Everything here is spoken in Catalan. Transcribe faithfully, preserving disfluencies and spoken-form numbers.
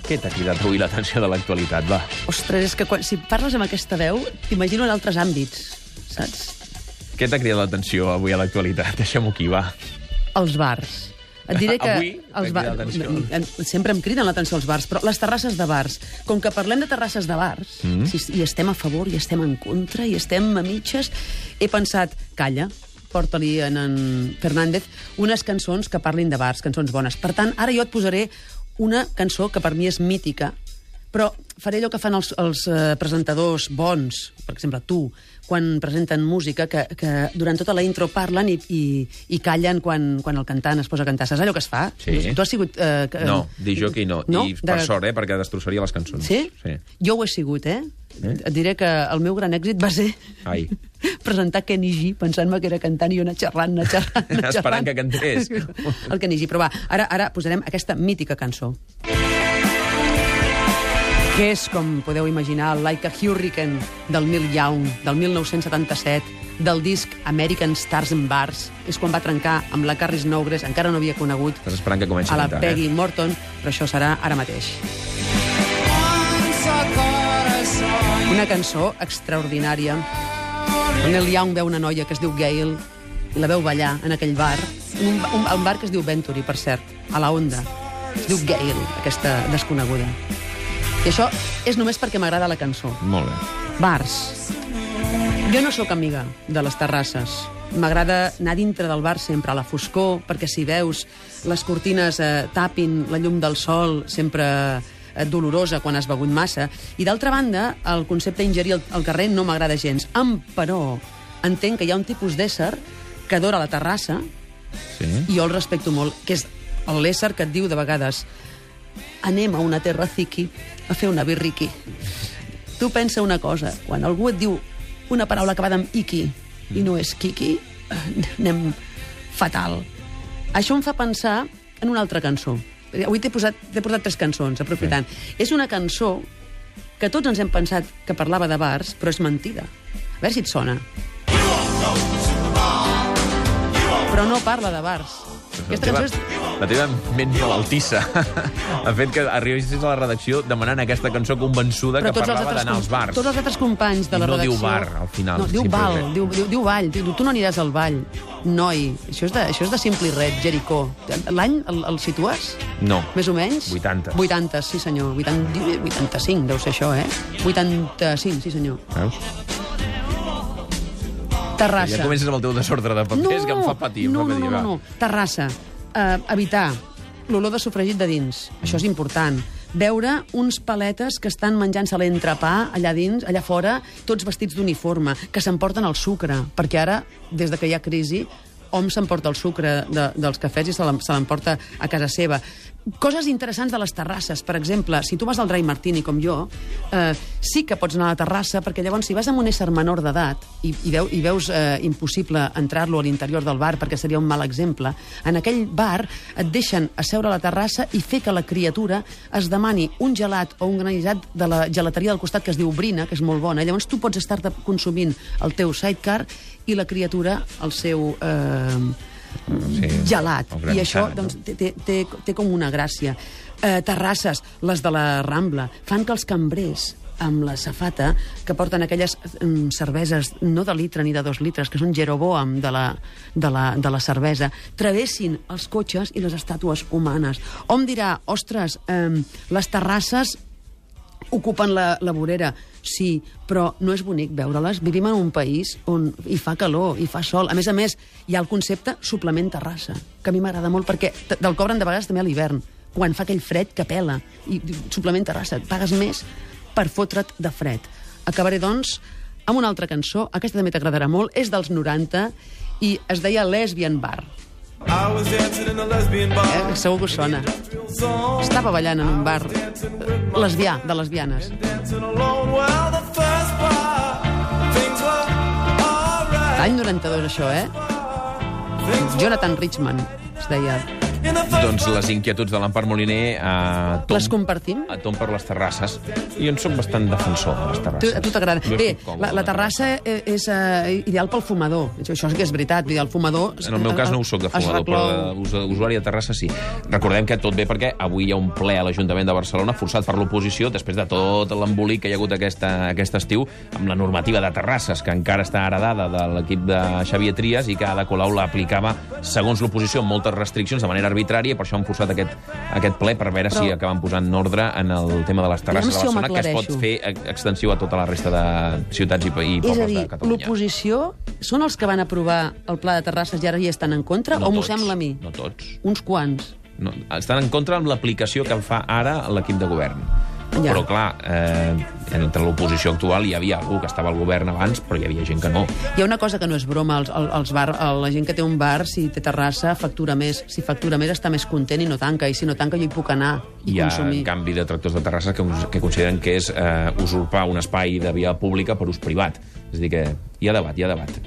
Què t'ha cridat avui l'atenció de l'actualitat, va? Ostres, és que quan, si parles amb aquesta veu, t'imagino en altres àmbits, saps? Què t'ha cridat l'atenció avui a l'actualitat? Deixem-ho aquí, va. Els bars. Et diré que Avui els t'ha cridat l'atenció. sempre em criden l'atenció els bars, però les terrasses de bars, com que parlem de terrasses de bars, mm. si, i estem a favor, i estem en contra, i estem a mitges, he pensat, calla, porta-li en, en Fernández unes cançons que parlin de bars, cançons bones. Per tant, ara jo et posaré una cançó que per mi és mítica, però faré allò que fan els, els uh, presentadors bons, per exemple, tu, quan presenten música, que, que durant tota la intro parlen i, i, i callen quan, quan el cantant es posa a cantar. Saps allò que es fa? Sí. Tu has sigut... Uh, que, no, disjockey no. no. I per de... sort, eh, perquè destrossaria les cançons. Sí? Sí. Jo ho he sigut, eh? eh? Et diré que el meu gran èxit va ser Ai. presentar Kenny G, pensant-me que era cantant i jo anar xerrant, anar xerrant, anar xerrant. Esperant que cantés. El Kenny G. Però va, ara, ara posarem aquesta mítica cançó. Que és, com podeu imaginar, Like a Hurricane, del Neil Young, del mil nou-cents setanta-set, del disc American Stars and Bars. És quan va trencar amb la Carrie Snodgrass, encara no havia conegut Estàs esperant que comenci a la cantar, Peggy eh? Morton, però això serà ara mateix. Una cançó extraordinària. El Neil Young veu una noia que es diu Gail i la veu ballar en aquell bar, un, un, un bar que es diu Venturi, per cert, a la Onda. Es diu Gail, aquesta desconeguda. I això és només perquè m'agrada la cançó. Molt bé. Bars. Jo no sóc amiga de les terrasses. M'agrada anar dintre del bar sempre a la foscor, perquè si veus les cortines eh, tapin la llum del sol, sempre eh, dolorosa quan has begut massa. I d'altra banda, el concepte d'ingerir al, al carrer no m'agrada gens. Em, però, entenc que hi ha un tipus d'ésser que adora la terrassa, sí. i jo el respecto molt, que és l'ésser que et diu de vegades anem a una terra ziqui a fer una birriqui. Tu pensa una cosa, quan algú et diu una paraula acabada amb iqui i no és quiqui, anem fatal. Això em fa pensar en una altra cançó. Avui t'he posat, t'he portat tres cançons, aprofitant. Sí. És una cançó que tots ens hem pensat que parlava de bars, però és mentida. A veure si et sona. Però no parla de bars. Aquesta cançó és... La teva ment malaltissa ha fet que arribessis a la redacció demanant aquesta cançó convençuda que parlava d'anar als bars. Tots els altres companys de la redacció... I no diu bar, al final. No, diu ball, diu, diu, diu ball. Diu, tu no aniràs al ball. Noi, això és de, això és de Simply Red, Jericó. L'any el, el situes? No. Més o menys? vuitanta. vuitanta, sí senyor. vuitanta, vuitanta-cinc, deu ser això, eh? vuitanta-cinc, sí senyor. Veus? Terrassa. Ja comences amb el teu desordre de papers, no, que em fa patir. No, em fa no, patir, no, no, no. Terrassa. Uh, evitar l'olor de sofregit de dins. Això és important. Veure uns paletes que estan menjant-se l'entrepà allà dins, allà fora, tots vestits d'uniforme, que s'emporten el sucre, perquè ara, des de que hi ha crisi, hom s'emporta el sucre de, dels cafès i se l'emporta a casa seva. Coses interessants de les terrasses. Per exemple, si tu vas al Dry Martini, com jo, eh, sí que pots anar a la terrassa, perquè llavors, si vas amb un ésser menor d'edat i, i, veu, i veus eh, impossible entrar-lo a l'interior del bar, perquè seria un mal exemple, en aquell bar et deixen asseure a la terrassa i fer que la criatura es demani un gelat o un granissat de la gelateria del costat, que es diu Brina, que és molt bona. Llavors tu pots estar-te consumint el teu sidecar i la criatura el seu... Eh, sí, gelat, i això gelat, doncs, no? té, té, té com una gràcia. Eh, terrasses, les de la Rambla, fan que els cambrers amb la safata, que porten aquelles um, cerveses no de litre ni de dos litres, que són Jeroboam de la, de la, de la cervesa, travessin els cotxes i les estàtues humanes. Hom dirà, ostres, eh, les terrasses ocupen la, la vorera. Sí, però no és bonic veure-les. Vivim en un país on hi fa calor, hi fa sol. A més a més, hi ha el concepte suplement terrassa, que a mi m'agrada molt, perquè te'l cobren de vegades també a l'hivern, quan fa aquell fred que pela. I suplement terrassa, pagues més per fotre't de fred. Acabaré, doncs, amb una altra cançó. Aquesta també t'agradarà molt. És dels noranta i es deia Lesbian Bar. Eh, segur que us sona. Estava ballant en un bar lesbià, de lesbianes. L'any noranta-dos, això, eh? Jonathan Richman, es deia. Doncs les inquietuds de l'Empar Moliner a tom, Les compartim? a tom per les terrasses. Jo en soc bastant defensor de les terrasses. Tu, a tu t'agrada. Jo Bé, estic còmode la, la amb terrassa és uh, ideal pel fumador. Això, això sí que és veritat. Vull dir, el fumador... En el meu cas no ho soc de fumador, però d'usuari de terrassa sí. Recordem que tot bé perquè avui hi ha un ple a l'Ajuntament de Barcelona forçat per l'oposició després de tot l'embolic que hi ha hagut aquesta, aquest estiu amb la normativa de terrasses, que encara està heredada de l'equip de Xavier Trias i que Ada Colau l'aplicava, segons l'oposició, amb moltes restriccions de manera arbitrària, i per això han forçat aquest, aquest ple per veure però... si acaben posant ordre en el tema de les terrasses de Barcelona, que es pot fer extensiu a tota la resta de ciutats i, i pobles dir, de Catalunya. L'oposició són els que van aprovar el pla de terrasses i ara hi estan en contra? No o m'ho tots, sembla a mi? No tots. Uns quants. No, estan en contra amb l'aplicació que fa ara l'equip de govern. Ja. Però, clar, eh, entre l'oposició actual hi havia algú que estava al govern abans, però hi havia gent que no. Hi ha una cosa que no és broma. Els, els bar, la gent que té un bar, si té terrassa, factura més. Si factura més, està més content i no tanca. I si no tanca, jo hi puc anar i hi ha, consumir. Hi ha, en canvi, detractors de terrasses que, que consideren que és eh, usurpar un espai de via pública per ús privat. És a dir, que hi ha debat, hi ha debat.